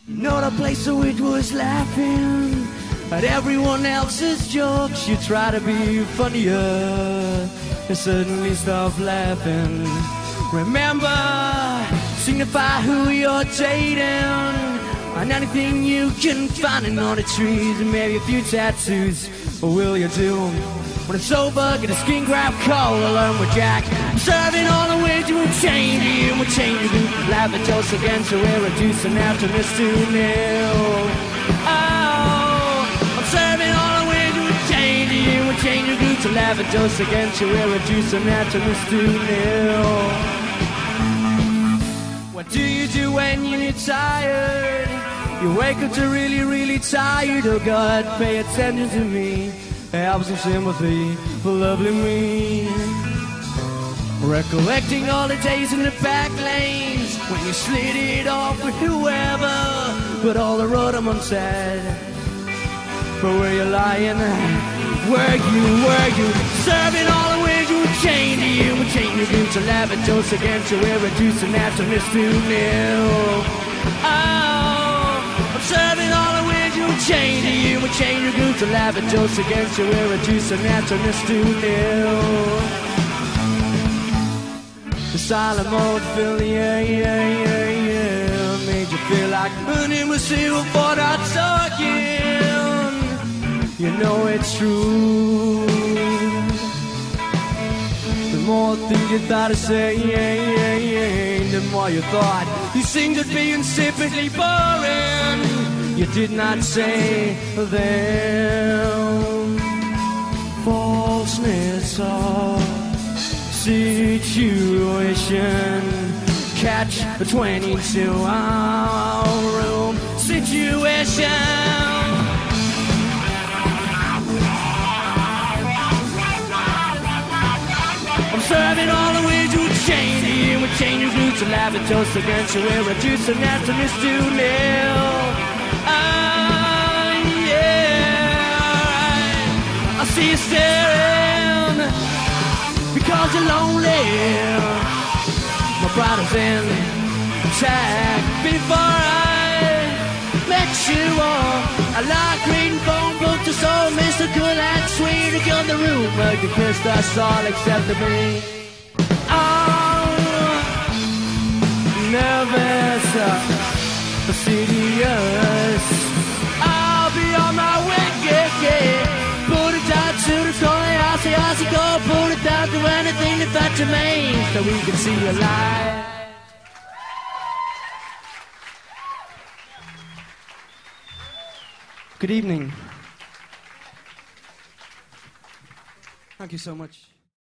Not a place which was laughing at everyone else's jokes. You try to be funnier and suddenly stop laughing. Remember, signify who you're dating and anything you can find in all the trees, and maybe a few tattoos. What will you do when it's over? Get a skin grab call along with Jack. Serving all the way to a change you, we'll change you. Laugh at jokes again, so we're reducing after this to nil. Oh, I'm serving all the way to a change you, we'll change your group to laugh at jokes again, so we're reducing after this to nil. What do you do when you're tired? You wake up to really tired. Oh God, pay attention to me. Have some sympathy for lovely me. Recollecting all the days in the back lanes when you slid it off with whoever, but all the road I'm unsaid. But where you lying? Were you serving all the way to a chain to you? A chain you do to laugh at jokes again, so we're reducing that to this to nil. Oh, I'm serving all the way to a chain to you. A chain you do to laugh at jokes again, so we're reducing that to this to nil. The silent mode fill the air, made you feel like an imbecile for not talking. You know it's true. The more things you thought to say, the more you thought you seemed to be insipidly boring. You did not say them. Falseness of situation. Catch a 22-hour room situation. Serving all the way to a chain to you. We change your roots and laugh at toast against you. We're reducing that to this to nil. Yeah, I see you staring because you're lonely. My brother's in tag before I met you all. I like reading phone books, they're so mystical and sweet. To go in the room where you kissed us all except for me. Oh, nervous, fastidious. I'll be on my way, yeah. Put it down to the story, I say go. Put it down to anything that remains, so we can see you live. Good evening. Thank you so much.